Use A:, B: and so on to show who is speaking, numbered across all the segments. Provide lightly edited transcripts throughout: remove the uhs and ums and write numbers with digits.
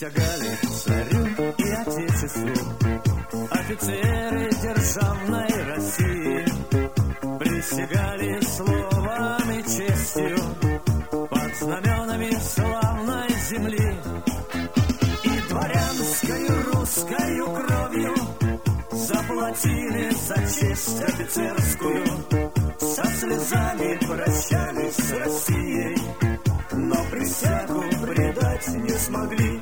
A: Присягали царю и отечеству офицеры державной России. Присягали словом и честью под знаменами славной земли. И дворянскою русскою кровью заплатили за честь офицерскую. Со слезами прощались с Россией, но присягу предать не смогли.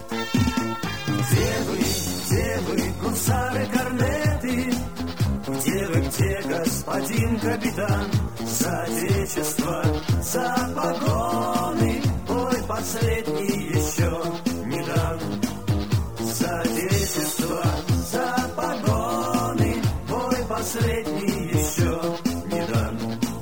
A: Где вы, гусары, корнеты? Где, господин капитан? За отечество, за погоны бой последний еще не дан. За отечество, за погоны бой последний еще не дан.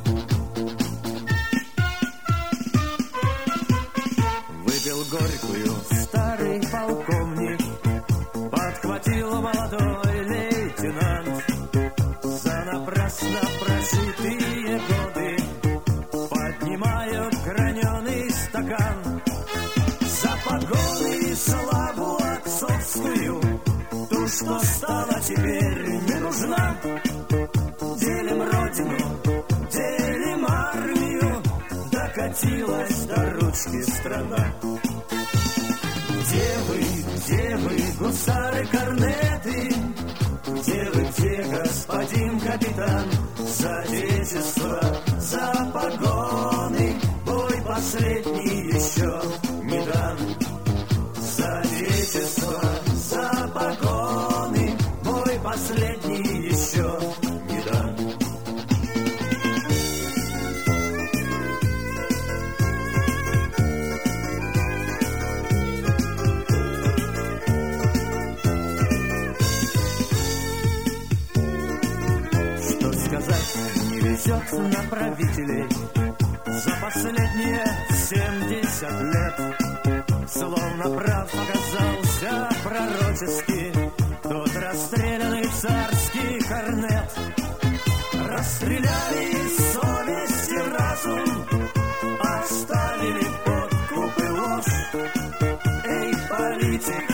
A: Выпил горькую старый полковник, подхватил молодой лейтенант. За напрасно прожитые годы поднимают граненый стакан. За погоны и славу отцовскую, ту, что стала теперь не нужна. Делим родину, делим армию, докатилась до ручки страна. Где вы, гусары, корнеты? Где, господин капитан? За отечество, за погоны бой последний еще не дан. За отечество, за погоны бой последний еще не дан. Не везет на правителей за последние 70 лет. Словно прав оказался пророчески тот расстрелянный царский корнет. Расстреляли совесть и разум, оставили подкуп и ложь. Эй, политик,